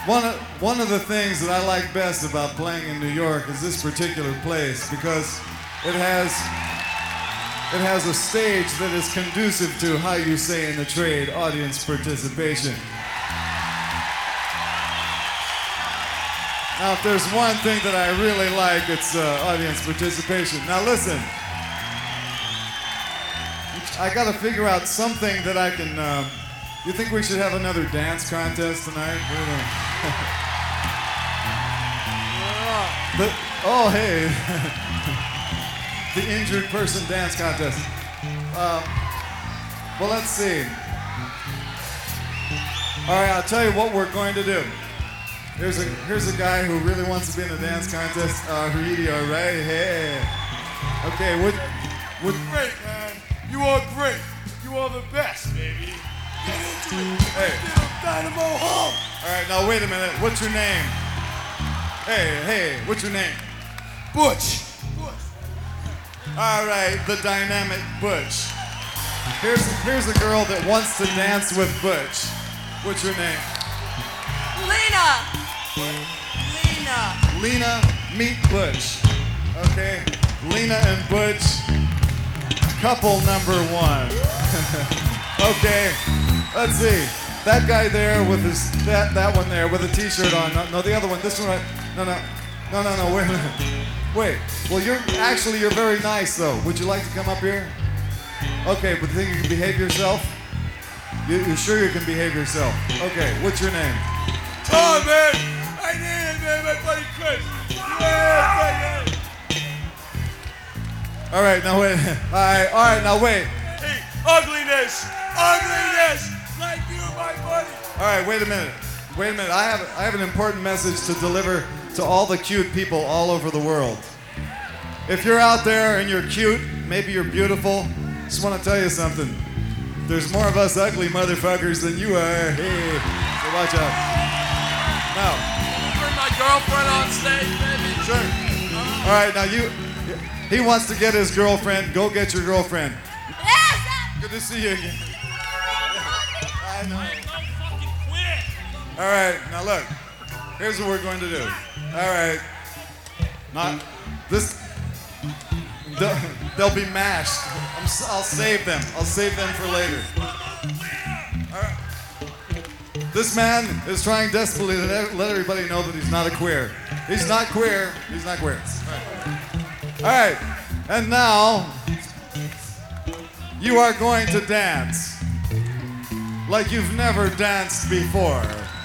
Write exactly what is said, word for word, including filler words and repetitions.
One of, one of the things that I like best about playing in New York is this particular place because it has it has a stage that is conducive to, how you say in the trade, audience participation. Now, if there's one thing that I really like, it's uh, audience participation. Now, listen. I gotta figure out something that I can. Um, you think we should have another dance contest tonight? the, oh, hey. The injured person dance contest. Uh, well, let's see. All right, I'll tell you what we're going to do. Here's a here's a guy who really wants to be in a dance contest. Uh, really, all right, hey. Okay, what? What? Great, man. You are great. You are the best, baby. Hey. Dynamo home. All right, now wait a minute. What's your name? Hey, hey, what's your name? Butch. Butch. All right, the dynamic Butch. Here's here's a girl that wants to dance with Butch. What's your name? Lena. Lena. Lena, meet Butch. Okay, Lena and Butch, couple number one. Okay, let's see. That guy there with his that that one there with a T-shirt on. No, no, the other one. This one. Right. No, no, no, no, no. Wait a minute. Wait. Well, you're actually you're very nice though. Would you like to come up here? Okay, but think you can behave yourself? You, you're sure you can behave yourself? Okay. What's your name? Oh, man. I need it, man. My buddy Chris. Yeah, yeah. All right. Now wait. All right. All right. Now wait. Hey, ugliness. Ugliness. Like you, my buddy. All right. Wait a minute. Wait a minute. I have I have an important message to deliver to all the cute people all over the world. If you're out there and you're cute, maybe you're beautiful, just want to tell you something. There's more of us ugly motherfuckers than you are. Hey, so watch out. Now, Bring my girlfriend on stage, baby. sure. All right, now you. He wants to get his girlfriend. Go get your girlfriend. Yes. Good to see you again. I know. Don't fucking quit. All right, now look. Here's what we're going to do. All right. Not this. They'll, they'll be mashed. I'm, s- I'll save them. I'll save them for later. All right. This man is trying desperately to let let everybody know that he's not a queer. He's not queer. He's not queer. All right. All right. And now you are going to dance like you've never danced before.